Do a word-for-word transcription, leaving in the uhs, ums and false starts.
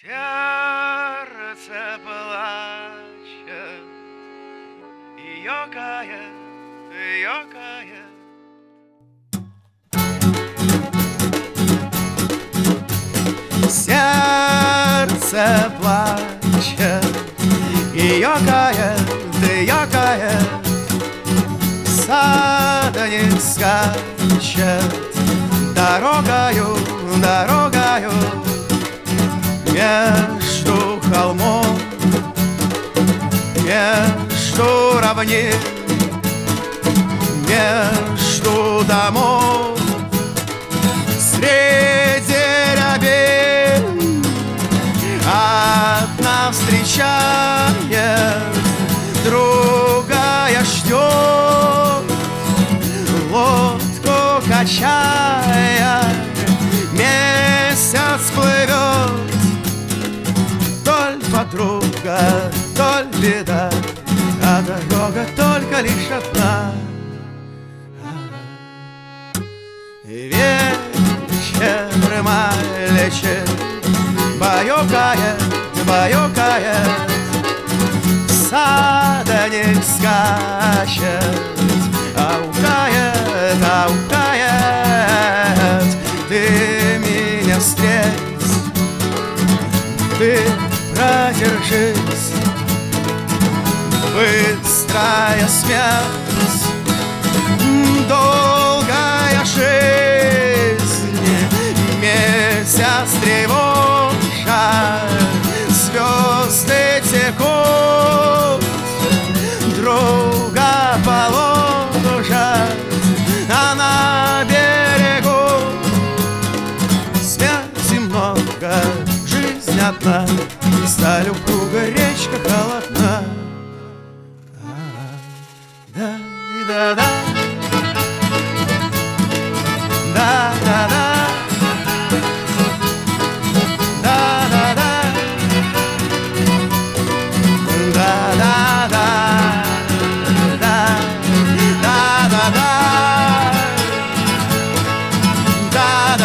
Сердце плачет и ёкает, ёкает. Сердце плачет и ёкает, ёкает. Садник скачет дорогою, дорогою между холмов, между равнин, между домов, среди рябин одна встречает, другая ждет, лодку качая, месяц плывет. Толь подруга, толь беда, а дорога только лишь одна. Вечер мальчик баюкает, баюкает, садник скачет, аукает, аукает. Ты меня встреть, ты продержись, быстрая смерть, долгая жизнь, месяц тревожа, звезды текут, друга положат, а на берегу смерти много, жизнь одна, сталь упруга, речка холодна. Да-да-да, да-да-да, да-да-да, да-да-да, да-да-да, да-да-да.